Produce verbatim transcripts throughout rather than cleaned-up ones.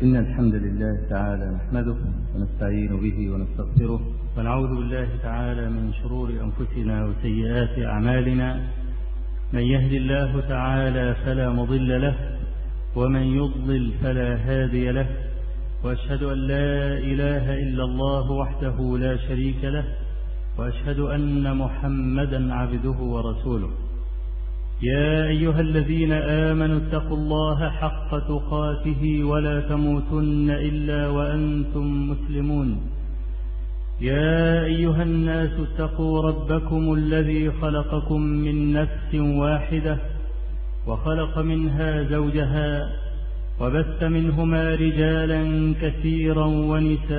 إن الحمد لله تعالى نحمده ونستعين به ونستغفره ونعوذ بالله تعالى من شرور أنفسنا وسيئات أعمالنا. من يهد الله تعالى فلا مضل له ومن يضلل فلا هادي له، وأشهد أن لا إله إلا الله وحده لا شريك له، وأشهد أن محمدا عبده ورسوله. يا أيها الذين آمنوا اتقوا الله حق تقاته ولا تموتن إلا وأنتم مسلمون. يا أيها الناس اتقوا ربكم الذي خلقكم من نفس واحدة وخلق منها زوجها وبث منهما رجالا كثيرا ونساء،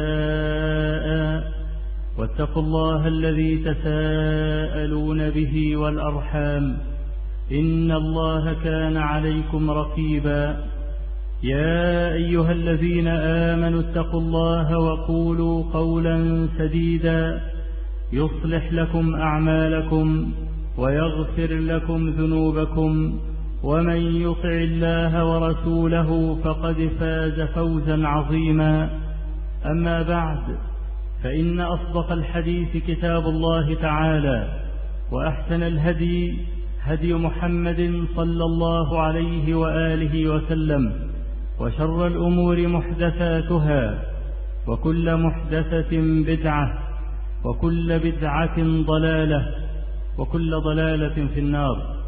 واتقوا الله الذي تساءلون به والأرحام إن الله كان عليكم رقيبا. يا أيها الذين آمنوا اتقوا الله وقولوا قولا سديدا يصلح لكم أعمالكم ويغفر لكم ذنوبكم، ومن يطع الله ورسوله فقد فاز فوزا عظيما. أما بعد، فإن أصدق الحديث كتاب الله تعالى، وأحسن الهدي هدي محمد صلى الله عليه وآله وسلم، وشر الأمور محدثاتها، وكل محدثة بدعة، وكل بدعة ضلالة، وكل ضلالة في النار.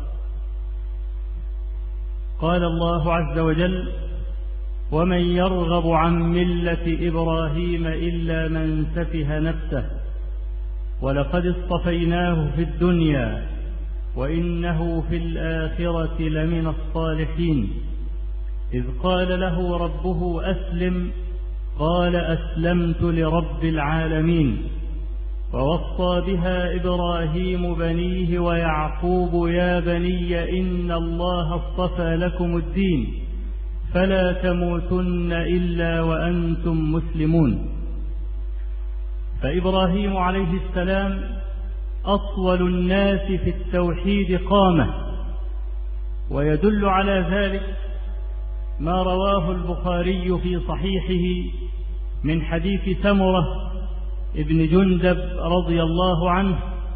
قال الله عز وجل: ومن يرغب عن ملة إبراهيم إلا من سفه نفسه ولقد اصطفيناه في الدنيا وإنه في الآخرة لمن الصالحين. إذ قال له ربه أسلم قال أسلمت لرب العالمين. ووصى بها إبراهيم بنيه ويعقوب يا بني إن الله اصطفى لكم الدين فلا تموتن إلا وأنتم مسلمون. فإبراهيم عليه السلام أطول الناس في التوحيد قامة، ويدل على ذلك ما رواه البخاري في صحيحه من حديث سمرة ابن جندب رضي الله عنه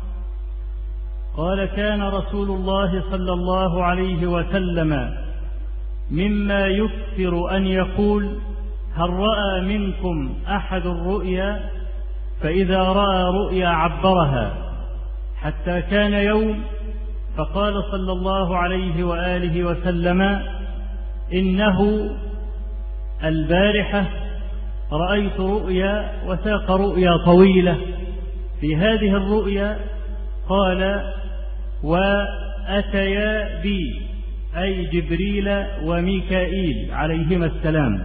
قال: كان رسول الله صلى الله عليه وسلم مما يكثر أن يقول: هل رأى منكم أحد الرؤيا؟ فإذا رأى رؤيا عبرها، حتى كان يوم فقال صلى الله عليه وآله وسلم: إنه البارحة رأيت رؤيا، وساق رؤيا طويلة. في هذه الرؤيا قال: وأتيا بي، أي جبريل وميكائيل عليهما السلام،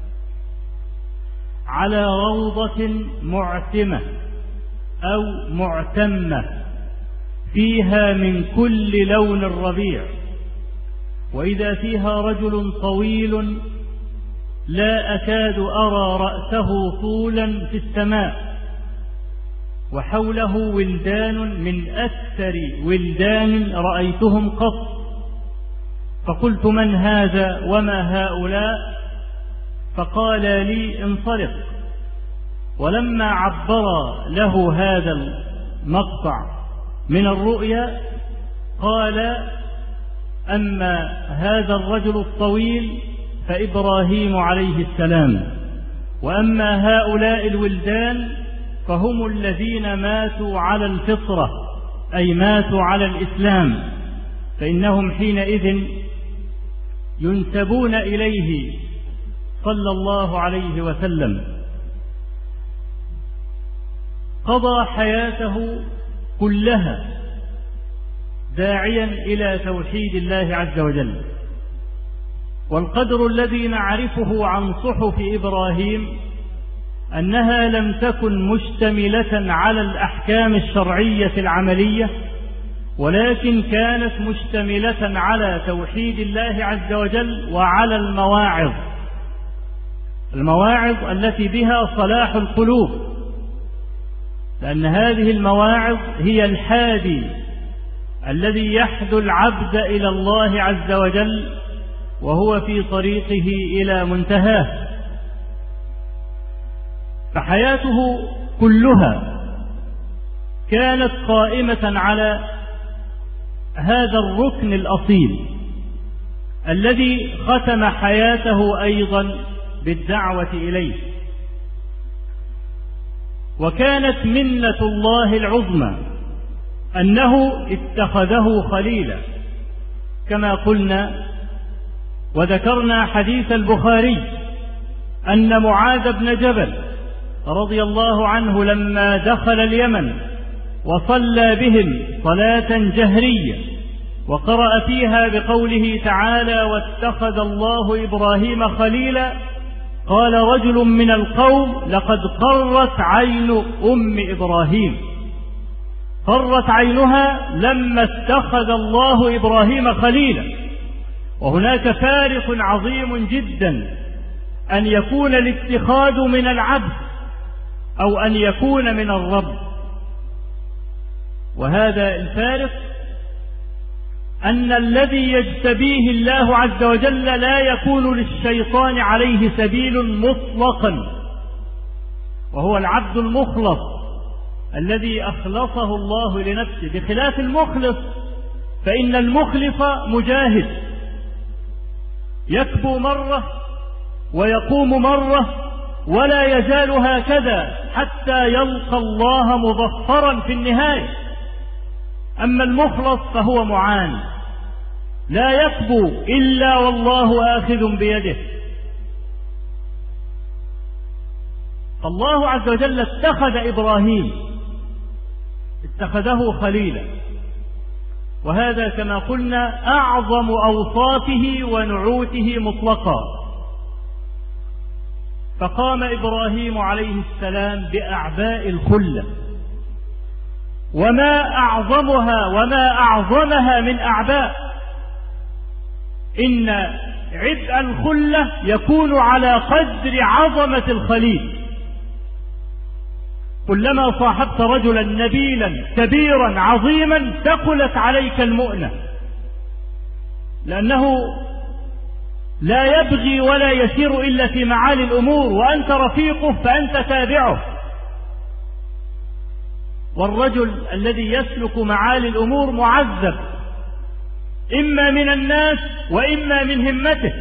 على روضة معتمة أو معتمة فيها من كل لون الربيع، وإذا فيها رجل طويل لا أكاد أرى رأسه طولا في السماء، وحوله ولدان من أكثر ولدان رأيتهم قط. فقلت: من هذا وما هؤلاء؟ فقال لي: انصرف. ولما عبر له هذا المقطع من الرؤيا قال: أما هذا الرجل الطويل فإبراهيم عليه السلام، وأما هؤلاء الولدان فهم الذين ماتوا على الفطرة، أي ماتوا على الإسلام، فإنهم حينئذ ينسبون إليه صلى الله عليه وسلم. قضى حياته كلها داعيا إلى توحيد الله عز وجل. والقدر الذي نعرفه عن صحف إبراهيم أنها لم تكن مشتملة على الأحكام الشرعية العملية، ولكن كانت مشتملة على توحيد الله عز وجل وعلى المواعظ، المواعظ التي بها صلاح القلوب، لأن هذه المواعظ هي الحادي الذي يحدو العبد إلى الله عز وجل وهو في طريقه إلى منتهاه. فحياته كلها كانت قائمة على هذا الركن الأصيل الذي ختم حياته أيضا بالدعوة إليه. وكانت منة الله العظمى أنه اتخذه خليلا، كما قلنا وذكرنا حديث البخاري أن معاذ بن جبل رضي الله عنه لما دخل اليمن وصلى بهم صلاة جهرية وقرأ فيها بقوله تعالى واتخذ الله إبراهيم خليلا، قال رجل من القوم لقد قرت عين أم إبراهيم، قرت عينها لما اتخذ الله إبراهيم خليلا. وهناك فارق عظيم جدا أن يكون الاتخاذ من العبد أو أن يكون من الرب. وهذا الفارق أن الذي يجتبيه الله عز وجل لا يكون للشيطان عليه سبيل مطلقا، وهو العبد المخلص الذي أخلصه الله لنفسه، بخلاف المخلص فإن المخلص مجاهد يكبو مرة ويقوم مرة ولا يزال هكذا حتى يلقى الله مظفرا في النهاية. أما المخلص فهو معان لا يكبو إلا والله آخذ بيده. فالله عز وجل اتخذ إبراهيم، اتخذه خليلا، وهذا كما قلنا أعظم أوصافه ونعوته مطلقا. فقام إبراهيم عليه السلام بأعباء الخلة، وما أعظمها وما أعظمها من أعباء. إن عبء الخلة يكون على قدر عظمة الخليل. كلما صاحبت رجلا نبيلا كبيرا عظيما ثقلت عليك المؤنة، لأنه لا يبغي ولا يسير إلا في معالي الأمور، وأنت رفيقه فأنت تابعه. والرجل الذي يسلك معالي الأمور معذب إما من الناس وإما من همته،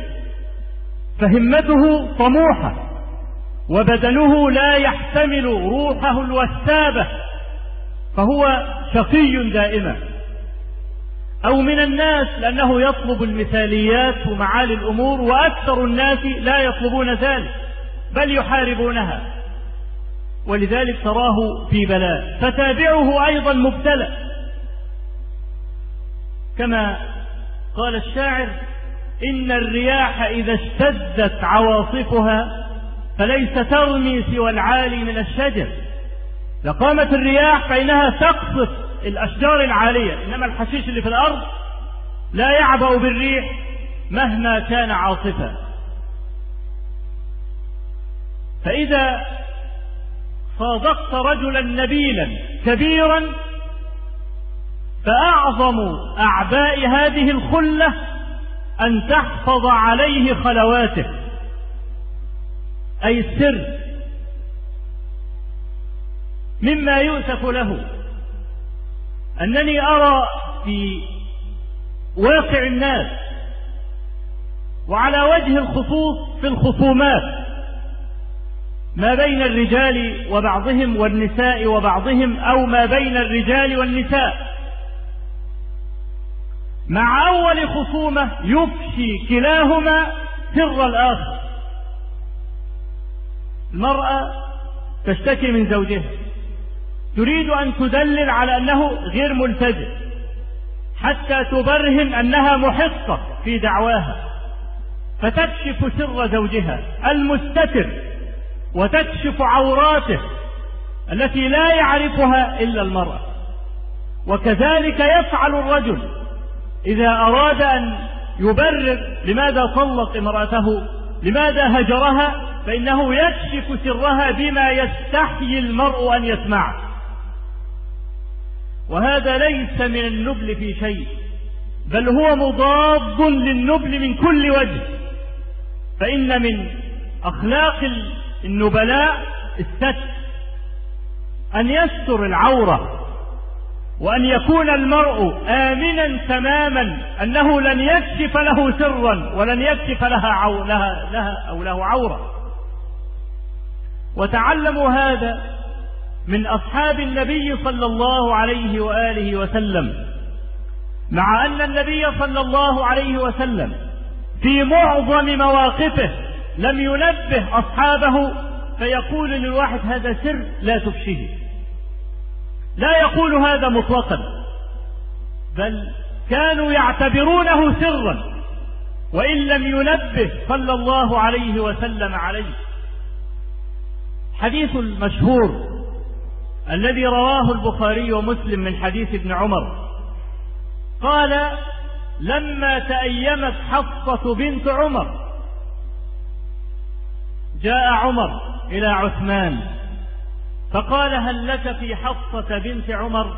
فهمته طموحة وبدنه لا يحتمل روحه الوسابة فهو شقي دائما، أو من الناس لأنه يطلب المثاليات ومعالي الأمور، وأكثر الناس لا يطلبون ذلك بل يحاربونها، ولذلك تراه في بلاء. فتابعه أيضا مبتلى، كما قال الشاعر إن الرياح إذا اشتدت عواصفها فليس ترمي سوى العالي من الشجر. لقامت الرياح فإنها تقصف الأشجار العالية، إنما الحشيش اللي في الأرض لا يعبأ بالريح مهما كان عاصفا. فإذا صادقت رجلا نبيلا كبيرا فأعظم أعباء هذه الخلة أن تحفظ عليه خلواته، أي السر. مما يؤسف له أنني أرى في واقع الناس وعلى وجه الخصوص في الخصومات ما بين الرجال وبعضهم والنساء وبعضهم، أو ما بين الرجال والنساء، مع أول خصومة يفشي كلاهما سر الآخر. المرأة تشتكي من زوجها، تريد أن تدلل على أنه غير ملتزم حتى تبرهن أنها محقة في دعواها، فتكشف سر زوجها المستتر وتكشف عوراته التي لا يعرفها إلا المرأة. وكذلك يفعل الرجل إذا أراد أن يبرر لماذا طلق امرأته، لماذا هجرها، فإنه يكشف سرها بما يستحيي المرء أن يسمعه. وهذا ليس من النبل في شيء، بل هو مضاد للنبل من كل وجه. فإن من أخلاق النبلاء الستر، أن يستر العورة، وأن يكون المرء آمنا تماما أنه لن يكشف له سرا ولن يكشف لها, عو لها, لها أو له عورة. وتعلموا هذا من أصحاب النبي صلى الله عليه وآله وسلم، مع أن النبي صلى الله عليه وسلم في معظم مواقفه لم ينبه أصحابه فيقول للواحد هذا سر لا تفشيه، لا يقول هذا مطلقا، بل كانوا يعتبرونه سرا وإن لم ينبه صلى الله عليه وسلم عليه. حديث المشهور الذي رواه البخاري ومسلم من حديث ابن عمر قال: لما تأيمت حفصة بنت عمر جاء عمر إلى عثمان فقال: هل لك في حفصة بنت عمر؟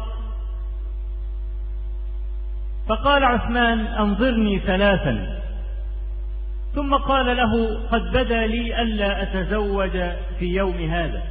فقال عثمان: أنظرني ثلاثا. ثم قال له: قد بدا لي ألا أتزوج في يوم هذا.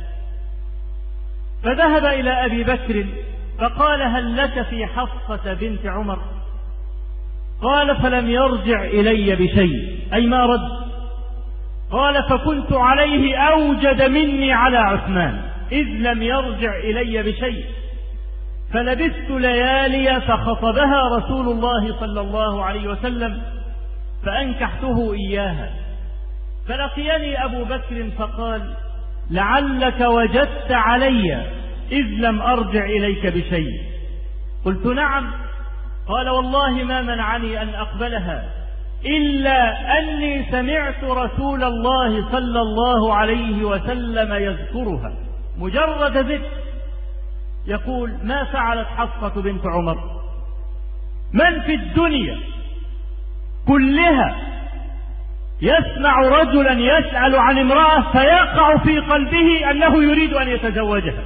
فذهب إلى أبي بكر فقال: هل لك في حفصة بنت عمر؟ قال: فلم يرجع إلي بشيء، أي ما رد. قال: فكنت عليه أوجد مني على عثمان إذ لم يرجع إلي بشيء، فلبثت ليالي فخطبها رسول الله صلى الله عليه وسلم فأنكحته إياها. فلقيني أبو بكر فقال: لعلك وجدت علي إذ لم أرجع إليك بشيء. قلت: نعم. قال: والله ما منعني أن أقبلها إلا أني سمعت رسول الله صلى الله عليه وسلم يذكرها، مجرد ذكر، يقول: ما فعلت حفصة بنت عمر؟ من في الدنيا كلها يسمع رجلا يسأل عن امرأة فيقع في قلبه أنه يريد أن يتزوجها؟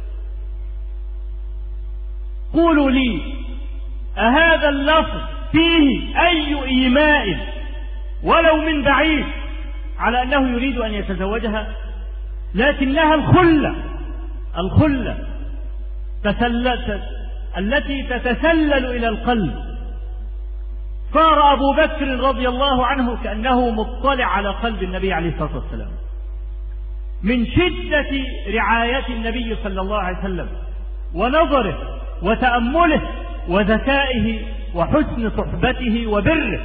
قولوا لي، أهذا اللفظ فيه أي إيماء ولو من بعيد على أنه يريد أن يتزوجها؟ لكنها الخلة الخلة تسلت التي تتسلل إلى القلب. صار أبو بكر رضي الله عنه كأنه مطلع على قلب النبي عليه الصلاة والسلام من شدة رعاية النبي صلى الله عليه وسلم ونظره وتأمله وذكائه وحسن صحبته وبره.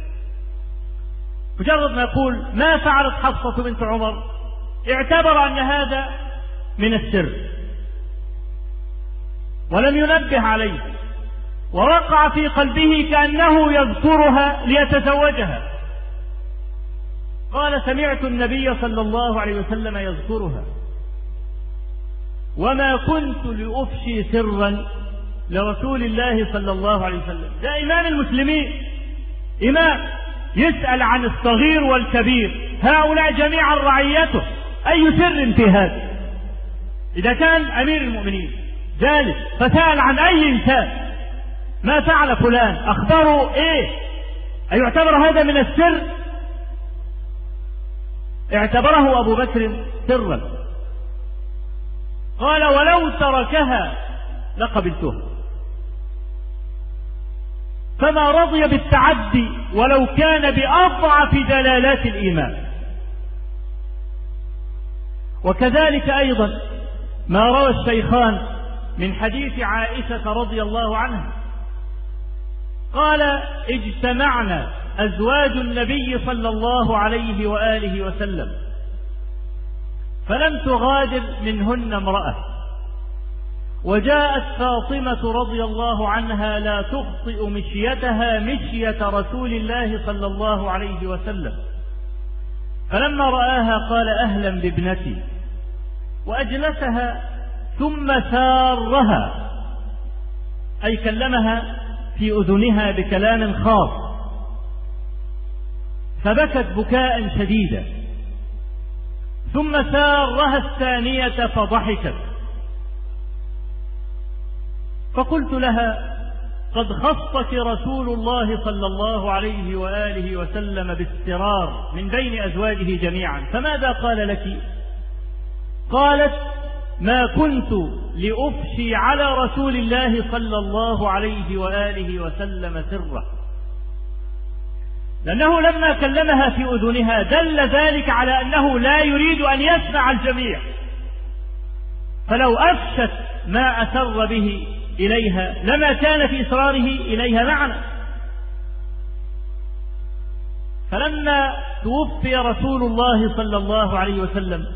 مجرد ما يقول: ما فعلت حفصة بنت عمر، اعتبر أن هذا من السر ولم ينبه عليه، ووقع في قلبه كأنه يذكرها ليتزوجها. قال: سمعت النبي صلى الله عليه وسلم يذكرها وما كنت لأفشي سرا لرسول الله صلى الله عليه وسلم. ده إمام المسلمين، إمام يسأل عن الصغير والكبير، هؤلاء جميعا رعيته، أي سر في هذا؟ إذا كان أمير المؤمنين جالس فسأل عن أي إنسان: ما فعل فلان، أخبره إيه؟ أيعتبر هذا من السر؟ اعتبره أبو بكر سرا. قال: ولو تركها لقبلتها. فما رضي بالتعدي ولو كان بأضعف دلالات الإيمان. وكذلك أيضا ما روى الشيخان من حديث عائشة رضي الله عنها قال: اجتمعنا أزواج النبي صلى الله عليه وآله وسلم فلم تغادر منهن امرأة، وجاءت فاطمة رضي الله عنها لا تخطئ مشيتها مشية رسول الله صلى الله عليه وسلم، فلما رآها قال: أهلا بابنتي، وأجلسها ثم سارها، أي كلمها في أذنها بكلام خاص، فبكت بكاء شديدا، ثم سارها الثانية فضحكت. فقلت لها: قد خصك رسول الله صلى الله عليه وآله وسلم بالسرار من بين أزواجه جميعا، فماذا قال لك؟ قالت: ما كنت لأفشي على رسول الله صلى الله عليه وآله وسلم سره، لأنه لما كلمها في أذنها دل ذلك على أنه لا يريد أن يسمع الجميع، فلو أفشت ما أسر به إليها لما كان في إصراره إليها معنى. فلما توفي رسول الله صلى الله عليه وسلم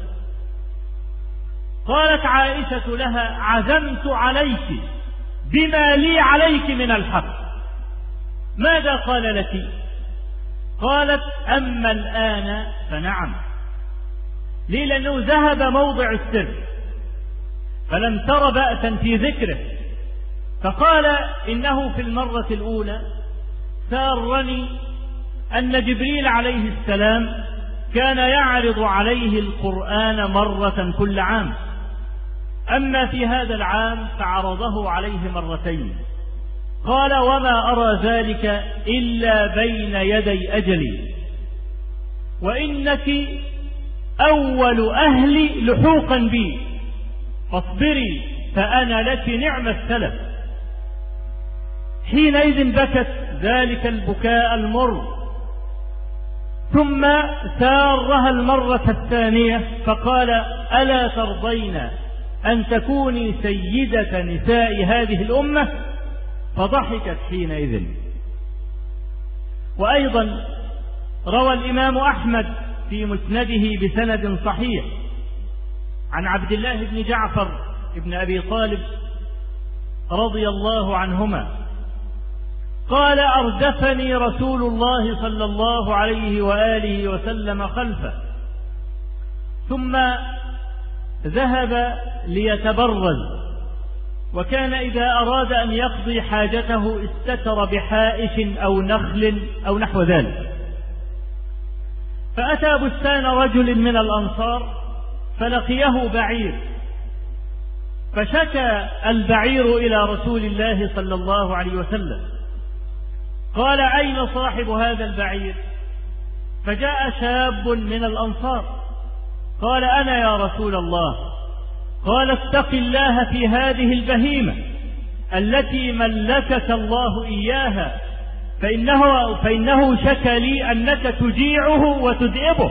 قالت عائشة لها: عزمت عليك بما لي عليك من الحق. ماذا قال لك؟ قالت: أما الآن فنعم. ليه؟ لأنه ذهب موضع السر فلم تر بأسا في ذكره، فقال: إنه في المرة الأولى سارني أن جبريل عليه السلام كان يعرض عليه القرآن مرة كل عام، أما في هذا العام فعرضه عليه مرتين. قال: وما أرى ذلك إلا بين يدي أجلي، وإنك أول أهلي لحوقا بي، فاصبري فأنا لك نعم السلف. حينئذ بكت ذلك البكاء المر، ثم سارها المرة الثانية فقال: ألا ترضين أن تكوني سيدة نساء هذه الأمة؟ فضحكت حينئذ. وأيضا روى الإمام أحمد في مسنده بسند صحيح عن عبد الله بن جعفر بن أبي طالب رضي الله عنهما قال: أردفني رسول الله صلى الله عليه وآله وسلم خلفه، ثم ذهب ليتبرز، وكان إذا أراد أن يقضي حاجته استتر بحائش أو نخل أو نحو ذلك، فأتى بستان رجل من الأنصار فلقيه بعير، فشكى البعير إلى رسول الله صلى الله عليه وسلم. قال: أين صاحب هذا البعير؟ فجاء شاب من الأنصار قال: أنا يا رسول الله. قال: اتق الله في هذه البهيمة التي ملكك الله إياها، فإنه, فإنه شكى لي أنك تجيعه وتدئبه.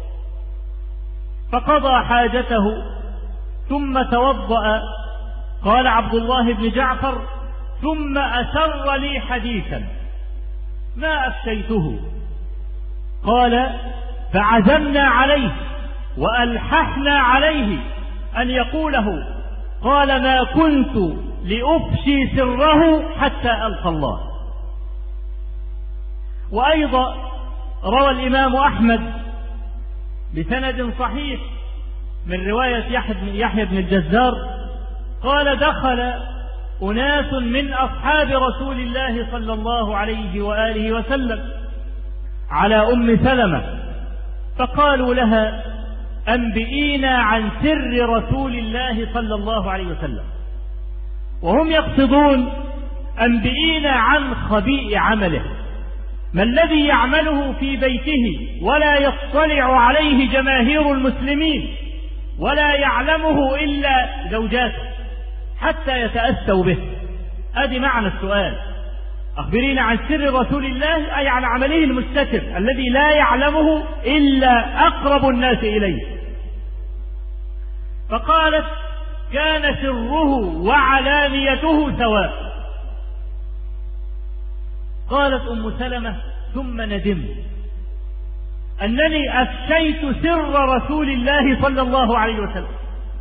فقضى حاجته ثم توضأ. قال عبد الله بن جعفر: ثم أسر لي حديثا ما أفشيته. قال: فعزمنا عليه وألححنا عليه أن يقوله. قال: ما كنت لأفشي سره حتى ألقى الله. وأيضا روى الإمام أحمد بسند صحيح من رواية يحيى بن الجزار قال: دخل أناس من أصحاب رسول الله صلى الله عليه وآله وسلم على أم سلمة فقالوا لها: أنبئينا عن سر رسول الله صلى الله عليه وسلم، وهم يقصدون أنبئينا عن خبيء عمله، ما الذي يعمله في بيته ولا يطلع عليه جماهير المسلمين ولا يعلمه إلا زوجاته حتى يتأسوا به. هذه معنى السؤال: أخبرينا عن سر رسول الله، أي عن عمله المستتر الذي لا يعلمه إلا أقرب الناس إليه. فقالت: كان سره وعلانيته سواء. قالت أم سلمة: ثم ندمت أنني أفشيت سر رسول الله صلى الله عليه وسلم.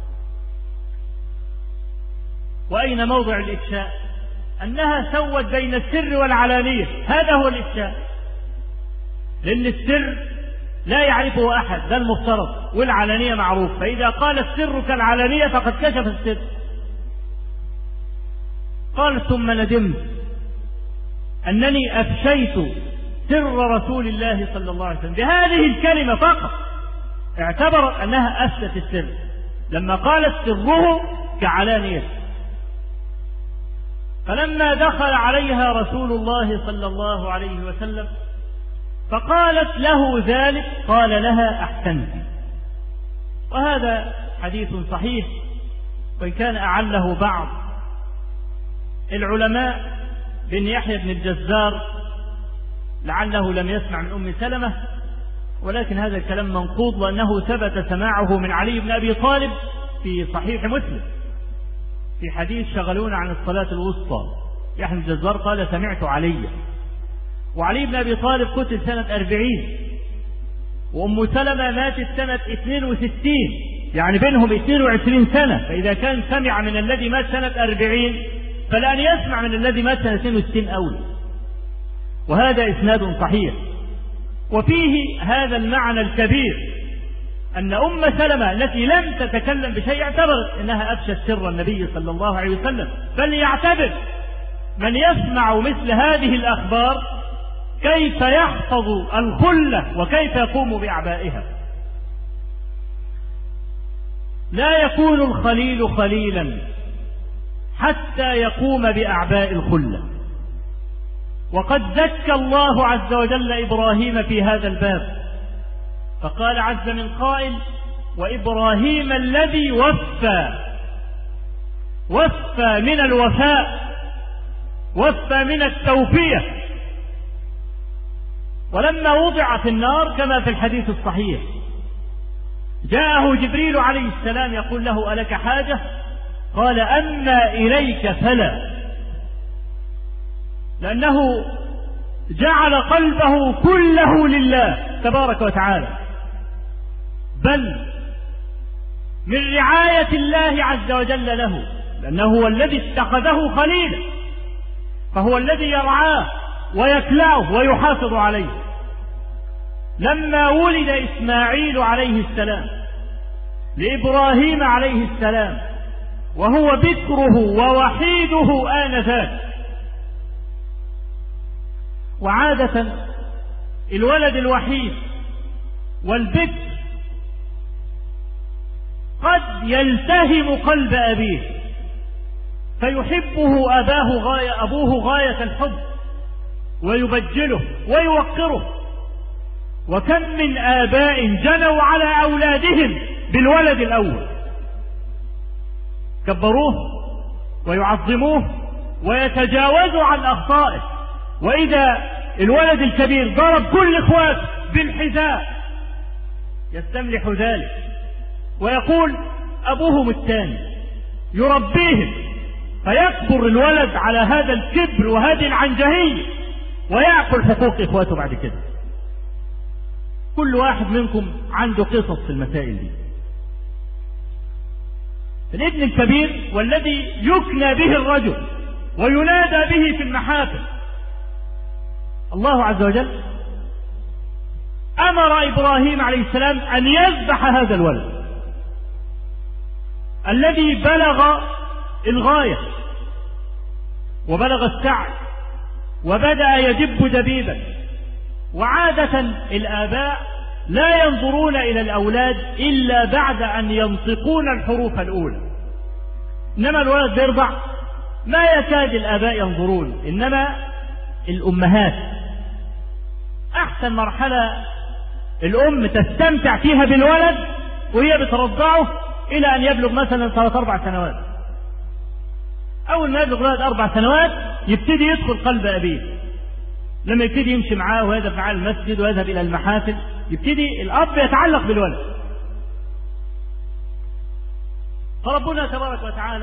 وأين موضع الإفشاء؟ أنها سوت بين السر والعلانية، هذا هو الإفشاء، لأن السر لا يعرفه أحد، ده المفترض، والعلانية معروف، فإذا قال السر كالعلانية فقد كشف السر. قال: ثم ندمت أنني أفشيت سر رسول الله صلى الله عليه وسلم. بهذه الكلمة فقط اعتبر أنها أفشت السر لما قالت سره كعلانية. فلما دخل عليها رسول الله صلى الله عليه وسلم فقالت له ذلك قال لها: أحسنت. وهذا حديث صحيح، وإن كان أعله بعض العلماء بن يحيى بن الجزار لعله لم يسمع من أم سلمة، ولكن هذا الكلام منقوض، وأنه ثبت سماعه من علي بن أبي طالب في صحيح مسلم في حديث شغلونا عن الصلاة الوسطى. يحيى بن الجزار قال سمعت علي، وعلي بن أبي طالب قتل سنة أربعين، وأم سلمة ماتت سنة اثنين وستين، يعني بينهم اثنين وعشرين سنة. فإذا كان سمع من الذي مات سنة أربعين فلأن يسمع من الذي مات سنة اثنين وستين أولى. وهذا إسناد صحيح. وفيه هذا المعنى الكبير أن أم سلمة التي لم تتكلم بشيء اعتبرت أنها أفشت سر النبي صلى الله عليه وسلم، فليعتبر من يسمع مثل هذه الأخبار كيف يحفظ الخلة وكيف يقوم بأعبائها. لا يكون الخليل خليلا حتى يقوم بأعباء الخلة. وقد زكى الله عز وجل إبراهيم في هذا الباب، فقال عز من قائل وإبراهيم الذي وفى، وفى من الوفاء، وفى من التوفية. ولما وضع في النار كما في الحديث الصحيح جاءه جبريل عليه السلام يقول له ألك حاجة؟ قال أما إليك فلا، لأنه جعل قلبه كله لله تبارك وتعالى، بل من رعاية الله عز وجل له، لأنه هو الذي اتخذه خليلا، فهو الذي يرعاه ويكلعه ويحافظ عليه. لما ولد إسماعيل عليه السلام لإبراهيم عليه السلام وهو بكره ووحيده آنذاك، وعادة الولد الوحيد والبكر قد يلتهم قلب أبيه فيحبه أباه غاية أبوه غاية الحب ويبجله ويوقره. وكم من آباء جنوا على أولادهم بالولد الأول، كبروه ويعظموه ويتجاوزوا عن أخطائه، وإذا الولد الكبير ضرب كل إخواته بالحذاء يستملح ذلك ويقول أبوهم الثاني، يربيهم، فيكبر الولد على هذا الكبر وهذه العنجهية ويأكل حقوق إخواته بعد كده. كل واحد منكم عنده قصص في المسائل دي. الابن الكبير والذي يكنى به الرجل وينادى به في المحافل، الله عز وجل أمر إبراهيم عليه السلام أن يذبح هذا الولد الذي بلغ الغاية وبلغ السعي وبدأ يدب دبيبا. وعادة الآباء لا ينظرون إلى الأولاد إلا بعد أن ينطقون الحروف الأولى، إنما الولد بيرضع ما يكاد الآباء ينظرون، إنما الأمهات أحسن مرحلة الأم تستمتع فيها بالولد وهي بترضعه إلى أن يبلغ مثلا ثلاث أربع سنوات. أول ما يبلغ الولد أربع سنوات يبتدي يدخل قلب أبيه، لما يبتدي يمشي معاه ويذهب معاه المسجد ويذهب إلى المحافل يبتدي الأب يتعلق بالولد. فربنا تبارك وتعالى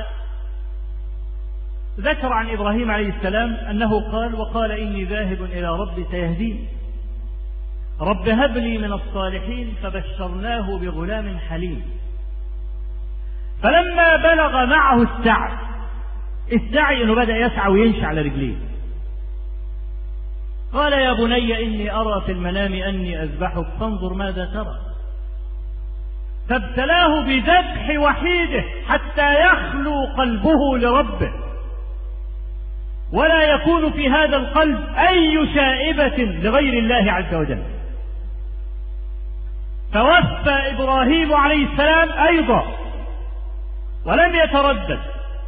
ذكر عن إبراهيم عليه السلام أنه قال وقال إني ذاهب إلى ربي سيهدين رب هب لي من الصالحين فبشرناه بغلام حليم. فلما بلغ معه السعي، السعي أنه بدأ يسعى ويمشي على رجليه، قال يا بني إني أرى في المنام أني أذبحك فانظر ماذا ترى. فابتلاه بذبح وحيده حتى يخلو قلبه لربه ولا يكون في هذا القلب أي شائبة لغير الله عز وجل. توفى إبراهيم عليه السلام أيضا ولم يتردد،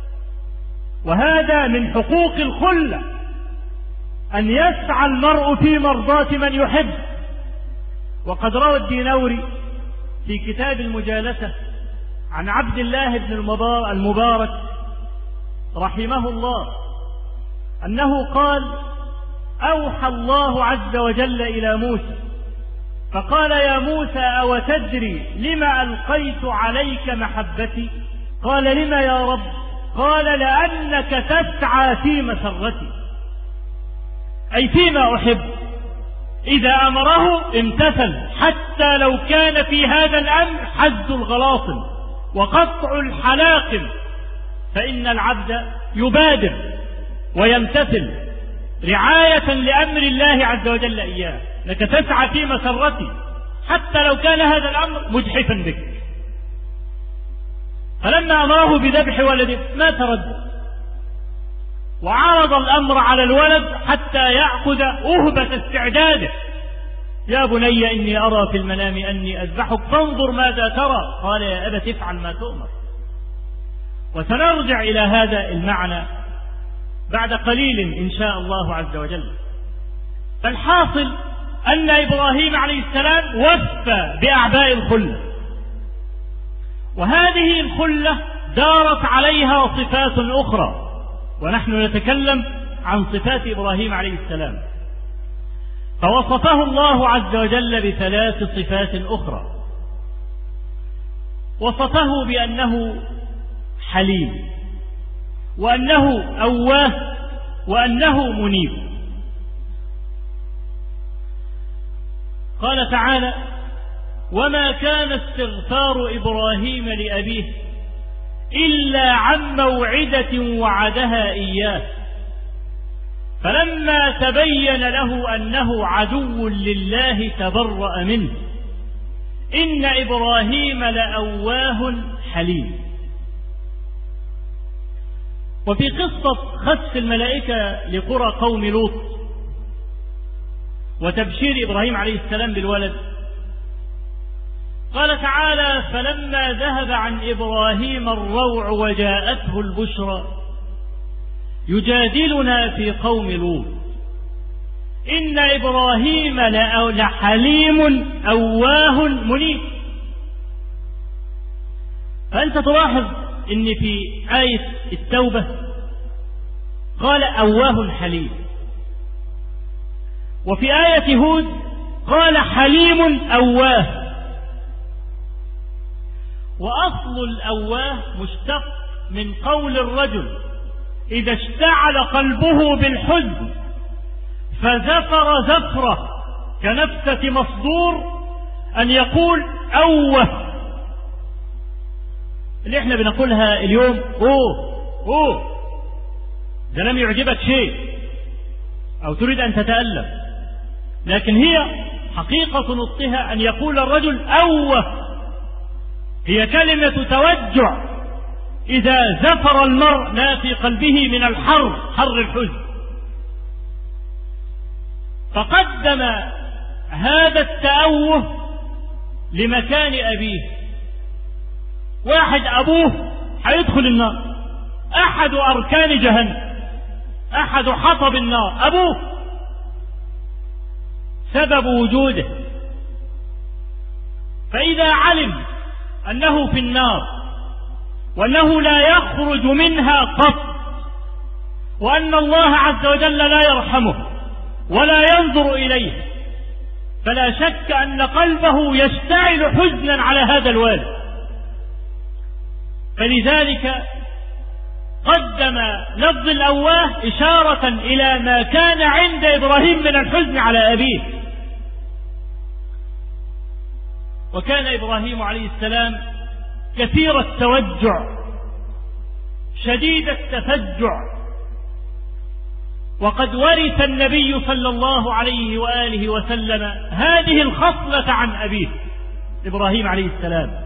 وهذا من حقوق الخلة أن يسعى المرء في مرضاة من يحب. وقد روى الدينوري في كتاب المجالسة عن عبد الله بن المبارك رحمه الله أنه قال: أوحى الله عز وجل إلى موسى فقال: يا موسى أو تدري لما ألقيت عليك محبتي؟ قال: لما يا رب؟ قال: لأنك تسعى في مسرتي، أي فيما أحب. إذا أمره امتثل، حتى لو كان في هذا الأمر حز الغلاطم وقطع الحلاقم، فإن العبد يبادر ويمتثل رعاية لأمر الله عز وجل إياه. لك تسعى في مسرتي حتى لو كان هذا الأمر مجحفا بك. فلما أمره بذبح ولده ما تردد، وعرض الأمر على الولد حتى يأخذ أهبة استعداده. يا بني إني أرى في المنام أني أذبحك فانظر ماذا ترى. قال: يا أبت افعل ما تؤمر. وسنرجع إلى هذا المعنى بعد قليل إن شاء الله عز وجل. فالحاصل أن إبراهيم عليه السلام وفى بأعباء الخلة، وهذه الخلة دارت عليها صفات أخرى، ونحن نتكلم عن صفات إبراهيم عليه السلام. فوصفه الله عز وجل بثلاث صفات أخرى. وصفه بأنه حليم، وأنه أواه، وأنه منيب. قال تعالى: وما كان استغفار إبراهيم لأبيه إلا عن موعدة وعدها إياه فلما تبين له أنه عدو لله تبرأ منه إن إبراهيم لأواه حليم. وفي قصة خسف الملائكة لقرى قوم لوط وتبشير إبراهيم عليه السلام بالولد، قال تعالى: فلما ذهب عن إبراهيم الروع وجاءته البشرى يجادلنا في قوم لوط إن إبراهيم لحليم أواه منيب. فأنت تلاحظ إن في آية التوبة قال أواه حليم، وفي آية هود قال حليم أواه. وأصل الأواه مشتق من قول الرجل إذا اشتعل قلبه بالحزن فزفر زفرة كنفسة مصدور أن يقول أوه، اللي احنا بنقولها اليوم أوه أوه، ده لم يعجبك شيء أو تريد أن تتألم، لكن هي حقيقة نطقها أن يقول الرجل أوه، هي كلمة توجع إذا زفر المرء ما في قلبه من الحر، حر الحزن. فقدم هذا التأوه لمكان أبيه. واحد أبوه هيدخل النار، أحد أركان جهنم، أحد حطب النار أبوه، سبب وجوده. فإذا علم أنه في النار وأنه لا يخرج منها قط، وأن الله عز وجل لا يرحمه ولا ينظر إليه، فلا شك أن قلبه يشتعل حزنا على هذا الوالد. فلذلك قدم لفظ الأواه إشارة إلى ما كان عند إبراهيم من الحزن على أبيه. وكان إبراهيم عليه السلام كثير التوجع شديد التفجع، وقد ورث النبي صلى الله عليه وآله وسلم هذه الخصلة عن أبيه إبراهيم عليه السلام،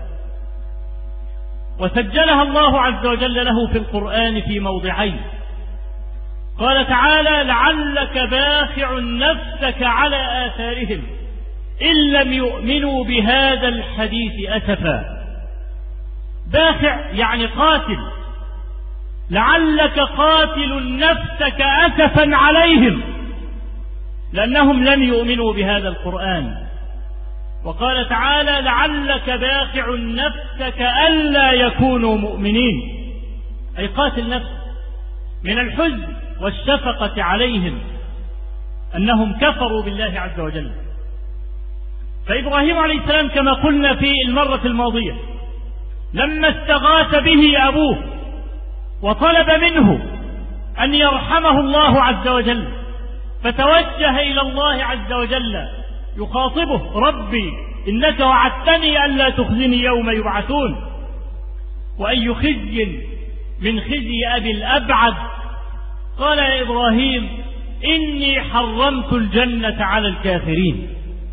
وسجلها الله عز وجل له في القرآن في موضعين. قال تعالى: لعلك باخع نفسك على آثارهم إن لم يؤمنوا بهذا الحديث أسفا. باخع يعني قاتل، لعلك قاتل نفسك أسفا عليهم لأنهم لم يؤمنوا بهذا القرآن. وقال تعالى لعلك باخع نفسك ألا يكونوا مؤمنين، أي قاتل نفسك من الحزن والشفقة عليهم أنهم كفروا بالله عز وجل. فإبراهيم عليه السلام كما قلنا في المرة الماضية لما استغاث به أبوه وطلب منه أن يرحمه الله عز وجل فتوجه إلى الله عز وجل يخاطبه ربي إنك وعدتني ألا تخزني يوم يبعثون وأي خزي من خزي أبي الأبعد. قال يا إبراهيم إني حرمت الجنة على الكافرين،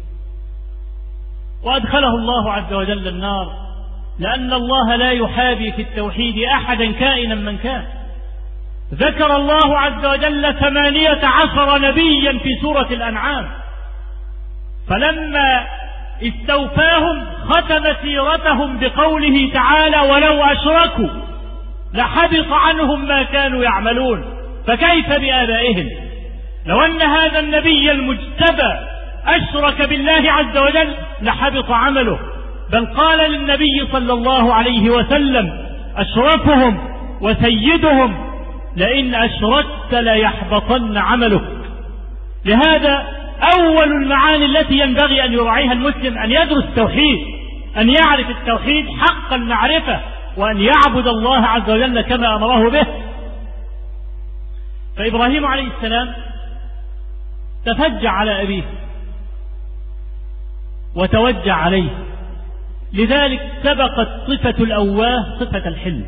وأدخله الله عز وجل النار، لأن الله لا يحابي في التوحيد أحدا كائنا من كان. ذكر الله عز وجل ثمانية عشر نبيا في سورة الأنعام، فلما استوفاهم ختم سيرتهم بقوله تعالى ولو أشركوا لحبط عنهم ما كانوا يعملون فكيف بآبائهم. لو أن هذا النبي المجتبى أشرك بالله عز وجل لحبط عمله، بل قال للنبي صلى الله عليه وسلم أشرفهم وسيدهم لئن أشركت ليحبطن عملك. لهذا أول المعاني التي ينبغي أن يراعيها المسلم أن يدرس التوحيد، أن يعرف التوحيد حق المعرفة، وأن يعبد الله عز وجل كما أمره به. فإبراهيم عليه السلام تفجع على أبيه وتوجع عليه، لذلك سبقت صفة الأواه صفة الحلم.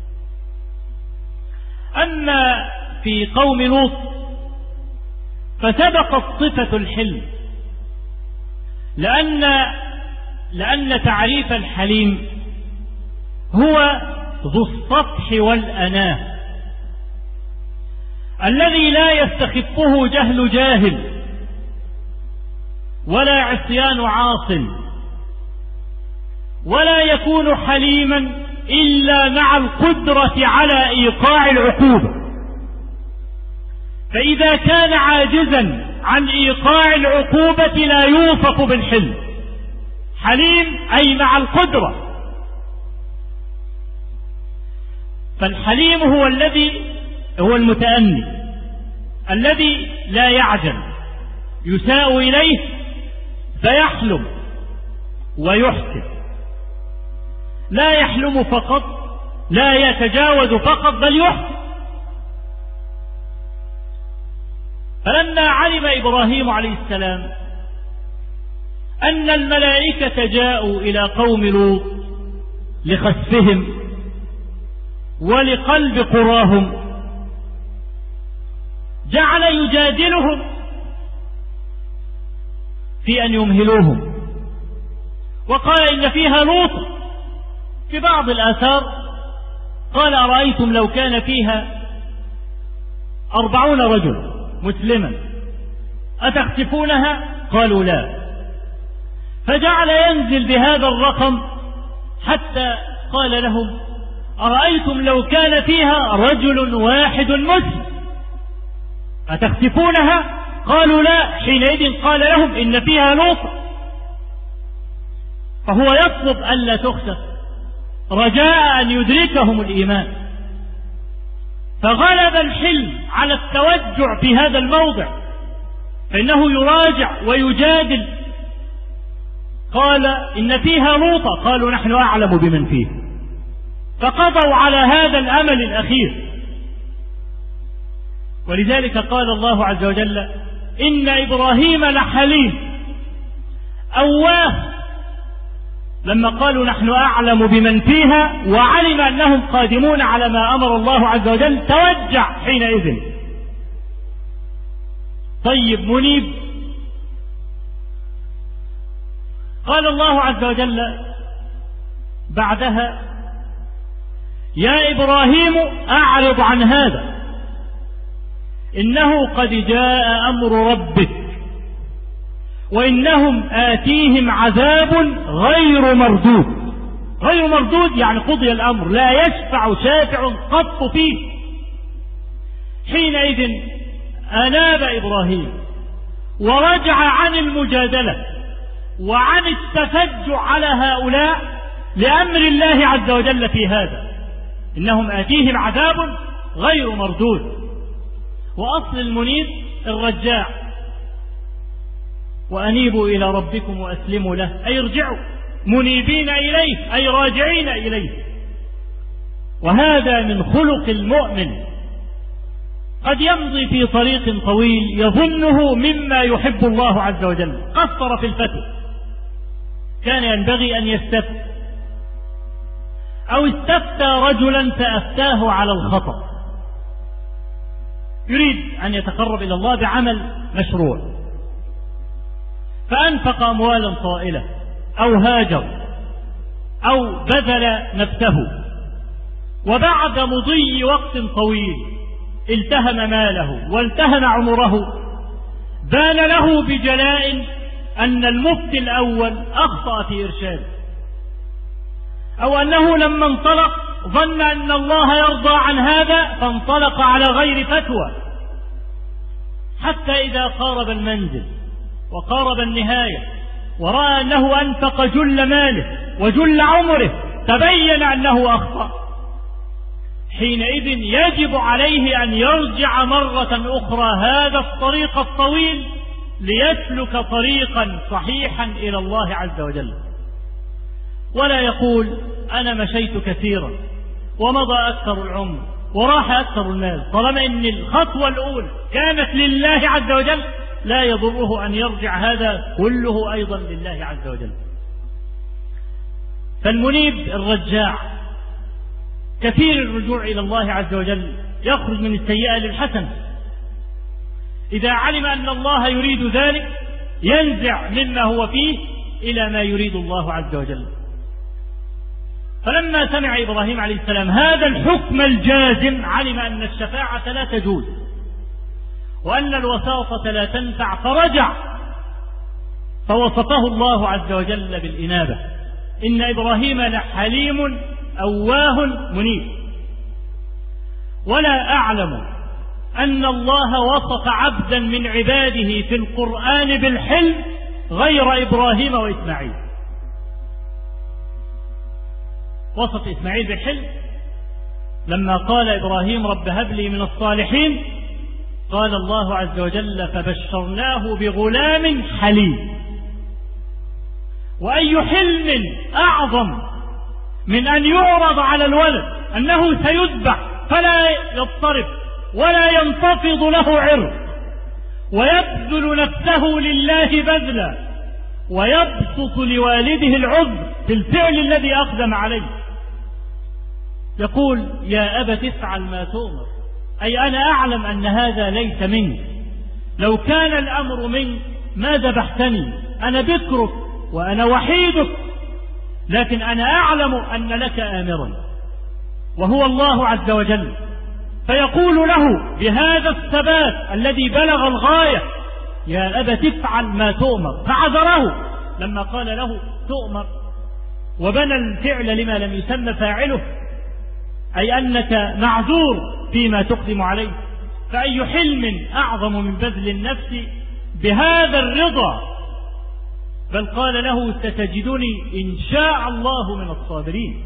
أما في قوم لوط فسبقت صفة الحلم، لأن لأن تعريف الحليم هو ذو السطح والأناه الذي لا يستخفه جهل جاهل ولا عصيان عاص، ولا يكون حليما إلا مع القدرة على إيقاع العقوبة. فإذا كان عاجزا عن إيقاع العقوبة لا يوصف بالحلم. حليم أي مع القدرة. فالحليم هو الذي هو المتأني الذي لا يعجل، يساء إليه فيحلم ويحسن، لا يحلم فقط، لا يتجاوز فقط، بل يحسن. فلما علم إبراهيم عليه السلام أن الملائكة جاءوا إلى قوم لوط لخسفهم ولقلب قراهم جعل يجادلهم في أن يمهلوهم، وقال إن فيها لوط. في بعض الآثار قال أرأيتم لو كان فيها أربعون رجل مسلما أتخسفونها؟ قالوا لا. فجعل ينزل بهذا الرقم حتى قال لهم أرأيتم لو كان فيها رجل واحد مسلم أتخسفونها؟ قالوا لا. حينئذ قال لهم إن فيها لوط. فهو يطلب ألا تخسف رجاء أن يدركهم الإيمان، فغلب الحلم على التوجع في هذا الموضع، فإنه يراجع ويجادل. قال إن فيها لوطا، قالوا نحن أعلم بمن فيه، فقضوا على هذا الأمل الأخير. ولذلك قال الله عز وجل إن إبراهيم لحليم أواه، لما قالوا نحن أعلم بمن فيها وعلم أنهم قادمون على ما أمر الله عز وجل توجع حينئذ. طيب منيب. قال الله عز وجل بعدها يا إبراهيم أعرض عن هذا إنه قد جاء أمر ربك وإنهم آتيهم عذاب غير مردود. غير مردود يعني قضي الأمر، لا يشفع شافع قط فيه. حينئذ أناب إبراهيم ورجع عن المجادلة وعن التفجع على هؤلاء لأمر الله عز وجل في هذا، إنهم آتيهم عذاب غير مردود. وأصل المنيب الرجاع، وأنيبوا إلى ربكم وأسلموا له، أي ارجعوا منيبين إليه، أي راجعين إليه. وهذا من خلق المؤمن، قد يمضي في طريق طويل يظنه مما يحب الله عز وجل، قصر في الفتوى، كان ينبغي أن يستفتي، أو استفتى رجلا فأفتاه على الخطأ، يريد أن يتقرب إلى الله بعمل مشروع، فأنفق أموالا طائلة أو هاجر أو بذل نفسه، وبعد مضي وقت طويل التهم ماله والتهم عمره، بان له بجلاء أن المفتي الأول أخطأ في إرشاده، أو أنه لما انطلق ظن أن الله يرضى عن هذا فانطلق على غير فتوى، حتى إذا قارب المنزل وقارب النهاية ورأى أنه أنفق جل ماله وجل عمره تبين أنه أخطأ، حينئذ يجب عليه أن يرجع مرة أخرى هذا الطريق الطويل ليسلك طريقا صحيحا إلى الله عز وجل، ولا يقول أنا مشيت كثيرا ومضى أكثر العمر وراح أكثر المال، طالما أن الخطوة الأولى كانت لله عز وجل لا يضره أن يرجع هذا كله أيضا لله عز وجل. فالمنيب الرجاع كثير الرجوع إلى الله عز وجل، يخرج من السيئة للحسنة، إذا علم أن الله يريد ذلك ينزع مما هو فيه إلى ما يريد الله عز وجل. فلما سمع إبراهيم عليه السلام هذا الحكم الجازم علم أن الشفاعة لا تجوز وأن الوساطة لا تنفع، فرجع، فوصفه الله عز وجل بالإنابة، إن إبراهيم لحليم أواه منيب. ولا أعلم أن الله وصف عبدا من عباده في القرآن بالحلم غير إبراهيم وإسماعيل. وصف إسماعيل بالحلم لما قال إبراهيم رب هب لي من الصالحين، قال الله عز وجل فبشرناه بغلام حليم. وأي حلم أعظم من أن يعرض على الولد أنه سيذبح فلا يضطرب ولا ينتفض له عرض، ويبذل نفسه لله بذلا، ويبسط لوالده العذر في الفعل الذي أقدم عليه، يقول يا أبت افعل ما تؤمر، أي أنا أعلم أن هذا ليس منك، لو كان الأمر منك ما ذبحتني، أنا بكرك وأنا وحيدك، لكن أنا أعلم أن لك آمرا وهو الله عز وجل، فيقول له بهذا الثبات الذي بلغ الغاية يا أبت افعل ما تؤمر، فعذره لما قال له تؤمر، وبنى الفعل لما لم يسمى فاعله، أي أنك معذور فيما تقدم عليه. فأي حلم أعظم من بذل النفس بهذا الرضا، بل قال له ستجدني إن شاء الله من الصابرين.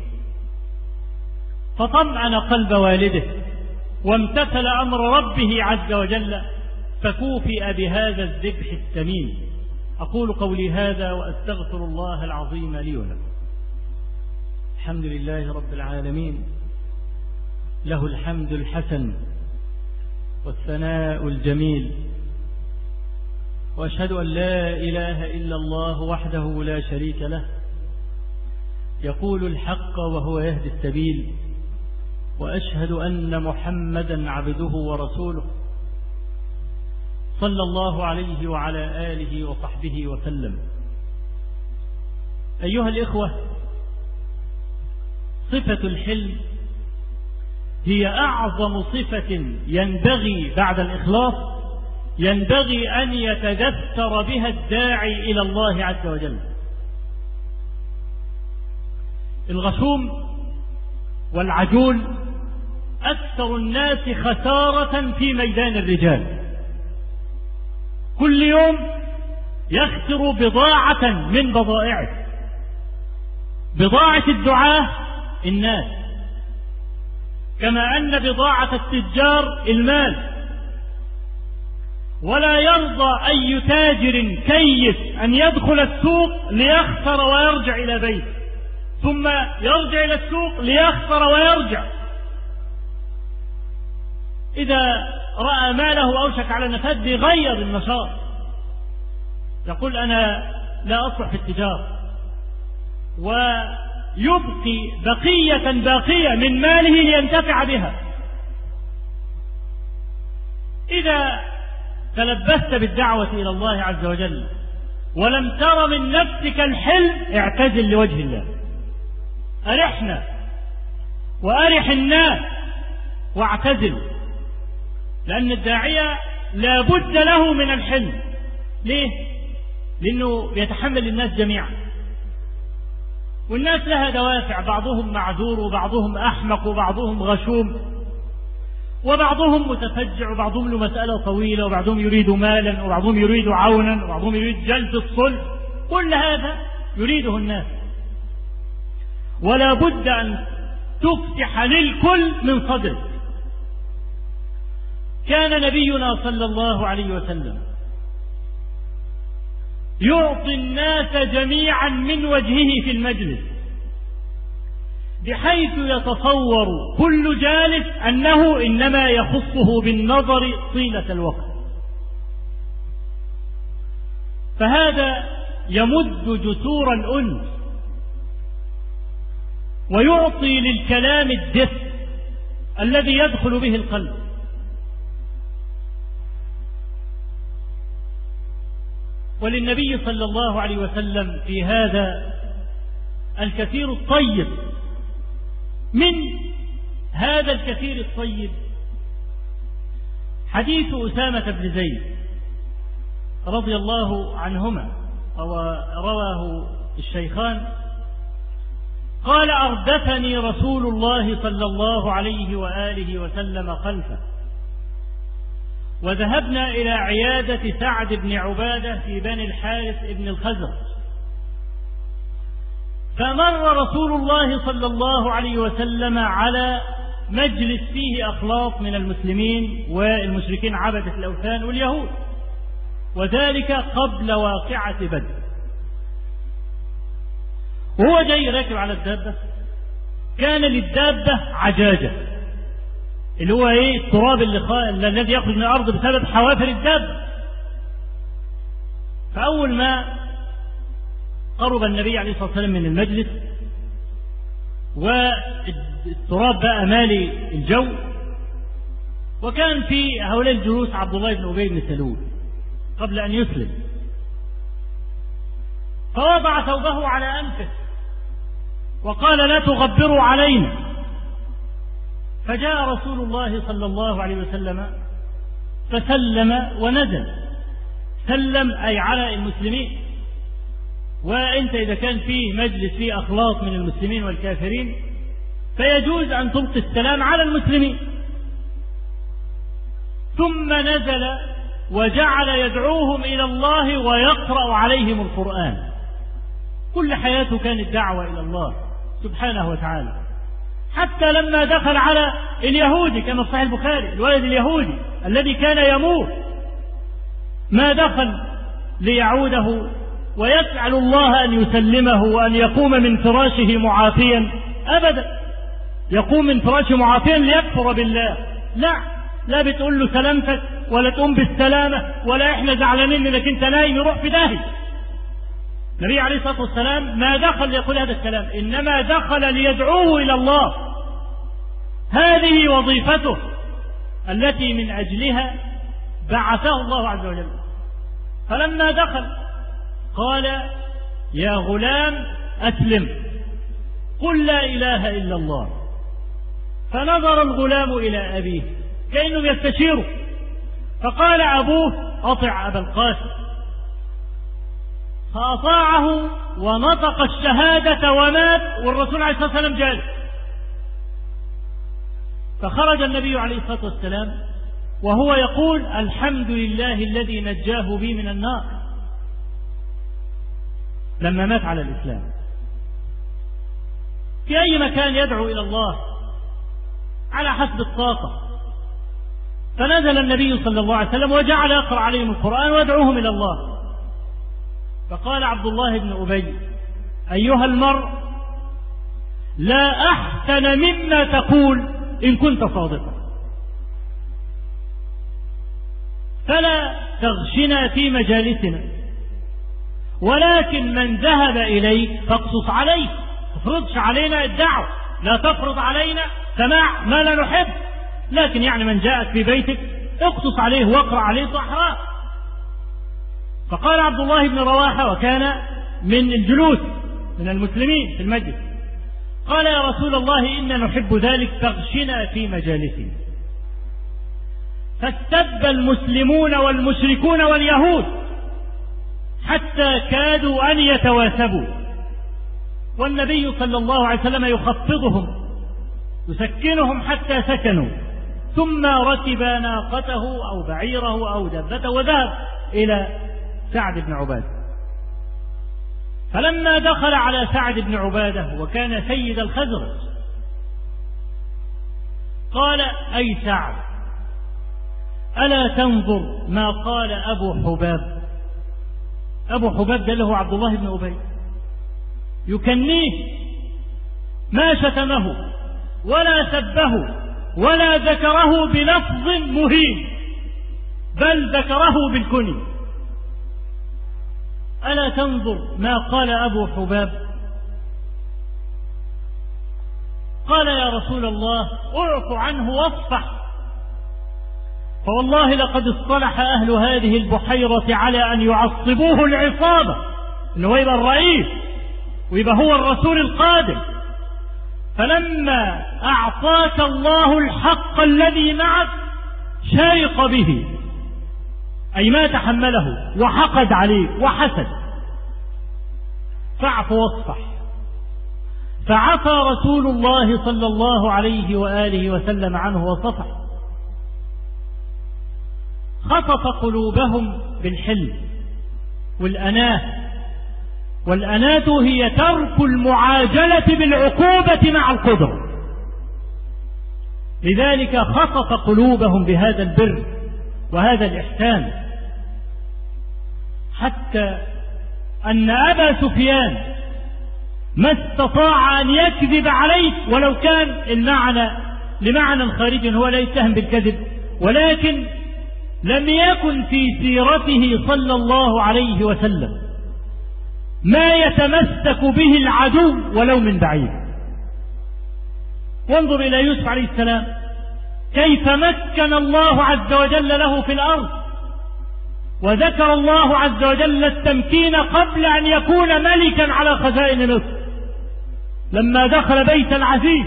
فطمأن قلب والده وامتثل أمر ربه عز وجل، فكوفئ بهذا الذبح الثمين. أقول قولي هذا وأستغفر الله العظيم لي ولكم. الحمد لله رب العالمين، له الحمد الحسن والثناء الجميل، وأشهد أن لا إله إلا الله وحده لا شريك له، يقول الحق وهو يهدي السبيل، وأشهد أن محمدا عبده ورسوله صلى الله عليه وعلى آله وصحبه وسلم. أيها الإخوة، صفة الحلم هي أعظم صفة ينبغي بعد الإخلاص ينبغي أن يتدثر بها الداعي إلى الله عز وجل. الغشوم والعجول أكثر الناس خسارة في ميدان الرجال، كل يوم يخسر بضاعة من بضائعه. بضاعة الدعاة الناس، كما أن بضاعة التجار المال. ولا يرضى أي تاجر كيس أن يدخل السوق ليخسر ويرجع إلى بيته، ثم يرجع إلى السوق ليخسر ويرجع. إذا رأى ماله أوشك على النفاد يغير النشاط، يقول أنا لا أصلح في التجارة، ويبقي بقية باقية من ماله لينتفع بها. إذا تلبست بالدعوة إلى الله عز وجل ولم تر من نفسك الحلم، اعتزل لوجه الله. أرحنا وأرح الناس واعتزل، لأن الداعية لا بد له من الحلم. ليه؟ لأنه يتحمل الناس جميعا، والناس لها دوافع، بعضهم معذور وبعضهم أحمق وبعضهم غشوم وبعضهم متفجع وبعضهم له مسألة طويلة وبعضهم يريد مالا وبعضهم يريد عونا وبعضهم يريد جلد الصلح. كل هذا يريده الناس، ولا بد أن تفتح للكل من صدرك. كان نبينا صلى الله عليه وسلم يعطي الناس جميعا من وجهه في المجلس، بحيث يتصور كل جالس أنه إنما يخصه بالنظر طيلة الوقت. فهذا يمد جسور الأنس ويعطي للكلام الدفء الذي يدخل به القلب. وللنبي صلى الله عليه وسلم في هذا الكثير الطيب. من هذا الكثير الطيب حديث أسامة بن زيد رضي الله عنهما، رواه الشيخان، قال: أردفني رسول الله صلى الله عليه وآله وسلم خلفه، وذهبنا إلى عيادة سعد بن عبادة في بني الحارث بن الخزرج، فمر رسول الله صلى الله عليه وسلم على مجلس فيه أخلاط من المسلمين والمشركين عبدة الأوثان واليهود، وذلك قبل واقعة بدر. وهو جاي راكب على الدابة، كان للدابة عجاجة، اللي هو ايه؟ التراب اللي خ... الذي يخرج من الأرض بسبب حوافر الدابة. فأول ما قرب النبي عليه الصلاة والسلام من المجلس والتراب بقى مالي الجو، وكان في هؤلاء الجلوس عبد الله بن أبي بن سلول قبل أن يسلم، فوضع ثوبه على أنفه وقال: لا تغبروا علينا. فجاء رسول الله صلى الله عليه وسلم فسلم ونزل. سلم أي على المسلمين، وأنت إذا كان فيه مجلس فيه أخلاط من المسلمين والكافرين فيجوز أن تلقي السلام على المسلمين. ثم نزل وجعل يدعوهم إلى الله ويقرأ عليهم القرآن. كل حياته كانت دعوة إلى الله سبحانه وتعالى، حتى لما دخل على اليهودي كما في صحيح البخاري، الولد اليهودي الذي كان يموت، ما دخل ليعوده ويسأل الله أن يسلمه وأن يقوم من فراشه معافيا أبدا. يقوم من فراشه معافيا ليكفر بالله، لا لا بتقول له سلامتك ولا تقوم بالسلامة ولا احنا زعلانين انك انت نايم، يروح في داهية. النبي عليه الصلاة والسلام ما دخل يقول هذا الكلام، إنما دخل ليدعوه إلى الله. هذه وظيفته التي من أجلها بعثه الله عز وجل. فلما دخل قال: يا غلام أسلم، قل لا إله إلا الله. فنظر الغلام إلى أبيه كأنه يستشيره، فقال أبوه: أطع أبا القاسم. فأطاعه ونطق الشهادة ومات، والرسول عليه الصلاة والسلام جالس. فخرج النبي عليه الصلاة والسلام وهو يقول: الحمد لله الذي نجاه بي من النار. لما مات على الإسلام. في أي مكان يدعو إلى الله على حسب الطاقة. فنزل النبي صلى الله عليه وسلم وجعل يقرأ عليهم القرآن ويدعوهم إلى الله. فقال عبد الله بن أبي: أيها المرء، لا أحسن مما تقول إن كنت صادقا، فلا تغشنا في مجالسنا، ولكن من ذهب إليك فاقصص عليه. تفرضش علينا الدعوة، لا تفرض علينا سماع ما لا نحب، لكن يعني من جاءك في بيتك اقصص عليه واقرأ عليه صحراء. فقال عبد الله بن رواحة، وكان من الجلوس من المسلمين في المجلس، قال: يا رسول الله، إنا نحب ذلك، فاغشنا في مجالسنا. فاستب المسلمون والمشركون واليهود حتى كادوا أن يتواسبوا، والنبي صلى الله عليه وسلم يخفضهم يسكنهم حتى سكنوا، ثم ركب ناقته أو بعيره أو دابته وذهب إلى سعد بن عبادة. فلما دخل على سعد بن عبادة وكان سيد الخزرج قال: أي سعد، ألا تنظر ما قال أبو حباب؟ أبو حباب ده له عبد الله بن أبي، يكنيه، ما شتمه ولا سبه ولا ذكره بلفظ مهين، بل ذكره بالكني. ألا تنظر ما قال أبو حباب؟ قال: يا رسول الله، اعف عنه واصفح، فوالله لقد اصطلح أهل هذه البحيرة على أن يعصبوه العصابة، إنه يبقى الرئيس ويبقى هو الرسول القادم، فلما أعطاك الله الحق الذي معك شايق به، أي ما تحمله وحقد عليه وحسد، فاعف واصفح. فعفى رسول الله صلى الله عليه وآله وسلم عنه وصفح، خطف قلوبهم بالحلم والأناة، والأناة هي ترك المعاجلة بالعقوبة مع القدرة، لذلك خطف قلوبهم بهذا البر وهذا الإحسان، حتى أن أبا سفيان ما استطاع أن يكذب عليه، ولو كان المعنى لمعنى خارجي، هو لا يتهم بالكذب، ولكن لم يكن في سيرته صلى الله عليه وسلم ما يتمسك به العدو ولو من بعيد. وانظر إلى يوسف عليه السلام، كيف مكن الله عز وجل له في الأرض، وذكر الله عز وجل التمكين قبل أن يكون ملكا على خزائن مصر، لما دخل بيت العزيز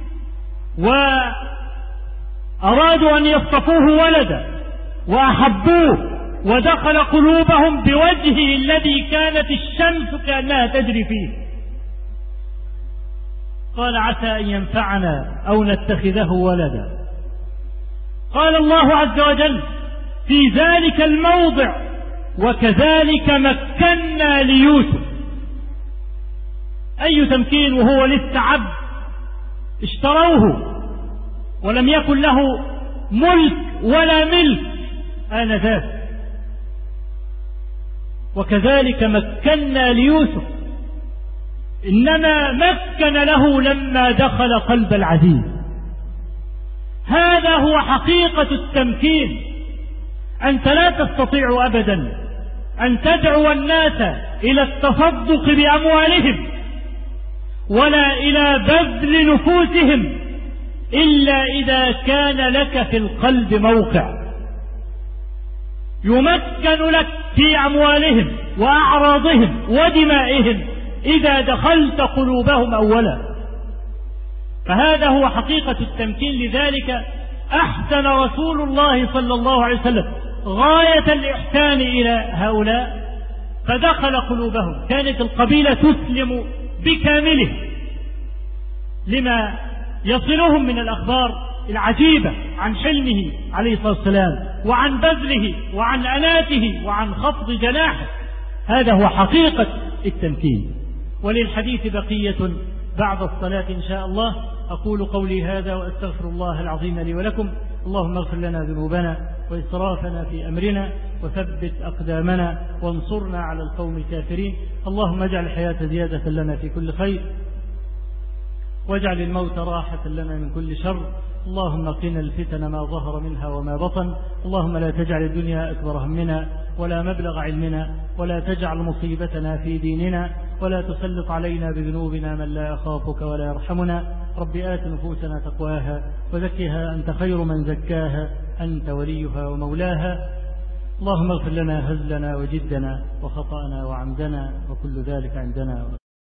وأرادوا أن يصطفوه ولدا وأحبوه، ودخل قلوبهم بوجهه الذي كانت الشمس كأنها تجري فيه، قال: عسى أن ينفعنا أو نتخذه ولدا. قال الله عز وجل في ذلك الموضع: وكذلك مكنا ليوسف. أي تمكين وهو لسه عبد، اشتروه ولم يكن له ملك ولا ملك آنذاك. وكذلك مكنا ليوسف، إنما مكن له لما دخل قلب العزيز. هذا هو حقيقة التمكين. أنت لا تستطيع أبدا أن تدعو الناس إلى التصدق بأموالهم ولا إلى بذل نفوسهم إلا إذا كان لك في القلب موقع يمكن لك في أموالهم وأعراضهم ودمائهم إذا دخلت قلوبهم أولا. فهذا هو حقيقة التمكين. لذلك أحسن رسول الله صلى الله عليه وسلم غاية الإحسان إلى هؤلاء فدخل قلوبهم. كانت القبيلة تسلم بكامله لما يصلهم من الأخبار العجيبة عن حلمه عليه الصلاة والسلام وعن بذله وعن أناته وعن خفض جناحه. هذا هو حقيقة التمكين. وللحديث بقية بعد الصلاة إن شاء الله. أقول قولي هذا وأستغفر الله العظيم لي ولكم. اللهم اغفر لنا ذنوبنا وإسرافنا في أمرنا وثبت أقدامنا وانصرنا على القوم الكافرين. اللهم اجعل الحياة زيادة لنا في كل خير واجعل الموت راحة لنا من كل شر. اللهم قنا الفتن ما ظهر منها وما بطن. اللهم لا تجعل الدنيا أكبر همنا ولا مبلغ علمنا ولا تجعل مصيبتنا في ديننا ولا تسلط علينا بذنوبنا من لا يخافك ولا يرحمنا. رب آت نفوسنا تقواها وزكها أنت خير من زكاها أنت وليها ومولاها. اللهم اغفر لنا هزلنا وجدنا وخطأنا وعمدنا وكل ذلك عندنا.